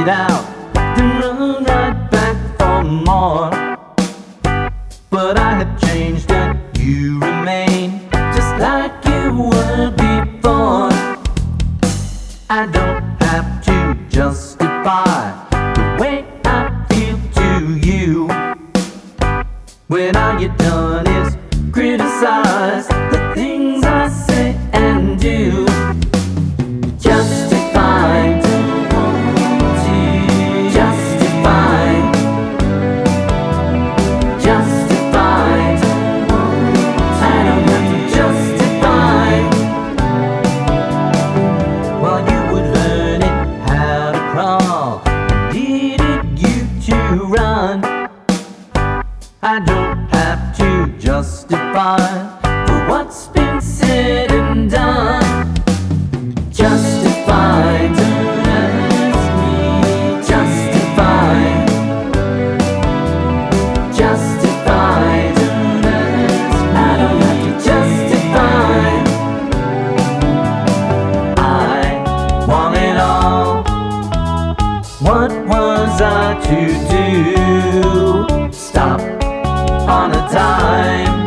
it out, then run right back for more. But I have changed and you remain just like you were before. I don't have to justify the way I feel to you. When all you've done is criticize the things I say and do. Justify, don't want to justify. Justify, don't want to. I don't have to justify. While you were learning how to crawl, I needed you to run. I don't have to justify for what's been said and done. Justify, don't ask me. Justify. Justify, don't ask. I don't have to justify. I want it all. What was I to do? Stop on a dime.